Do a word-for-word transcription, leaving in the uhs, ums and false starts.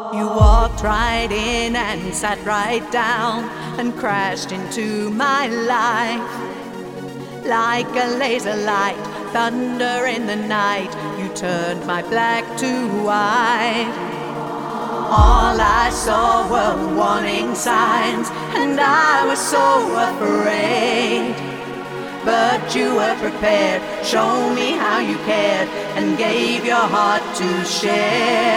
You walked right in and sat right down and crashed into my life. Like a laser light, thunder in the night, you turned my black to white. All I saw were warning signs, and I was so afraid. But you were prepared, show me how you cared, and gave your heart to share.